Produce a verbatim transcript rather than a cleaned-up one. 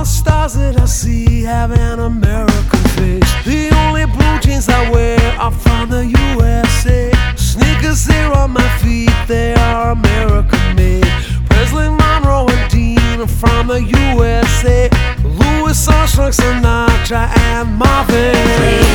the stars that I see have an American face. The only blue jeans I wear are from the U S A. Sneakers here on my feet, they are American made. Presley, Monroe and Dean are from the U S A. Louis Armstrong, Sinatra and Marvin.